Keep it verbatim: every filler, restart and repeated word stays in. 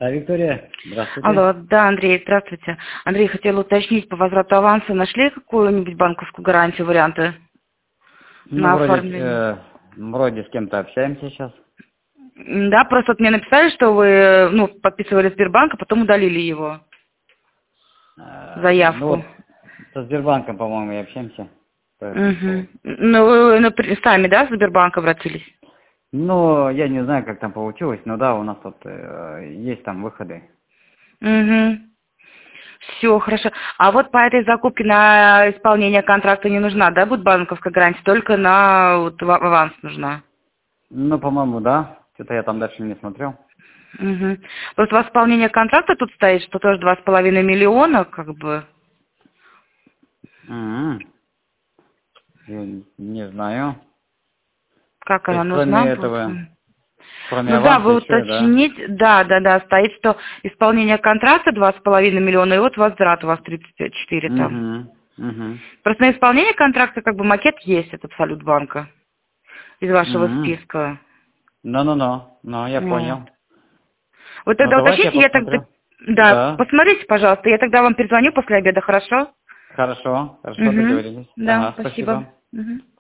А, Виктория, здравствуйте. Алло, да, Андрей, здравствуйте. Андрей, хотела уточнить по возврату аванса. Нашли какую-нибудь банковскую гарантию, варианты Ну, на вроде, оформление? э, вроде с кем-то общаемся сейчас. М, Да, просто вот мне написали, что вы ну, подписывали Сбербанк, а потом удалили его, Э, ну заявку. вот, со Сбербанком, по-моему, и общаемся по этому Угу. поводу. Ну, вы напр- сами, да, в Сбербанк обратились? Ну, я не знаю, как там получилось, но да, у нас тут э, есть там выходы. Угу. Все, хорошо. А вот по этой закупке на исполнение контракта не нужна, да, будет банковская гарантия? Только на вот, ва- аванс нужна? Ну, по-моему, да. Что-то я там дальше не смотрел. Угу. Просто восполнение контракта тут стоит, что тоже два с половиной миллиона, как бы. М, Я не знаю. Как То она есть, кроме нужна будет? этого, кроме Ну да, аванса вы еще, да? уточнить, да, да, да, стоит, что исполнение контракта два с половиной миллиона, и вот возврат у вас тридцать четыре там. Угу, угу. Просто на исполнение контракта как бы макет есть от Абсолютбанка из вашего М, списка. Ну-ну-ну, ну, я Вот. понял. Вы Ну, тогда давайте я уточните, я тогда, посмотрю. да, Да. посмотрите, пожалуйста, я тогда вам перезвоню после обеда, хорошо? Хорошо, хорошо, Угу. договорились. Да, Ага, спасибо. спасибо. Угу.